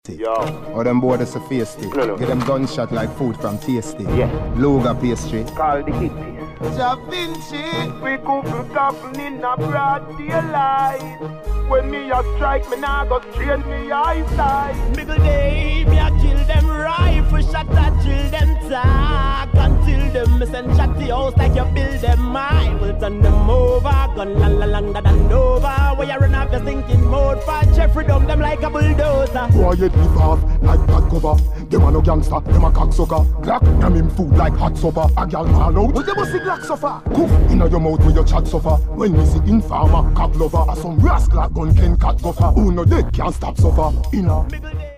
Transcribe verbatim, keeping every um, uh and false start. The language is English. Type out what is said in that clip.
Yo. Or them board is a feisty. No, no. Get them gunshot like food from tasty. Yeah. Loga pastry. Call the kid piece. Da Vinci. We couple couple in a broad daylight. When me a strike, me nah go strain me eyesight. Middle day, me a kill them rifle shot a drill them talk until them me send shot the house like you build them. I will turn them over, gun la la lang da and over. Where you run off your thinking mode for Jeffrey dumb them like a bulldozer. Boy, you live off like bad cover. Them a no gangster, them a cocksucker. Black, them him food like hot supper. A gal fall out, but you must see black suffer. Coof inna your mouth with your chat suffer. When you see informer, cock lover, or some rascal gun can cat gopher. Who no dead can't stop suffer. Inna.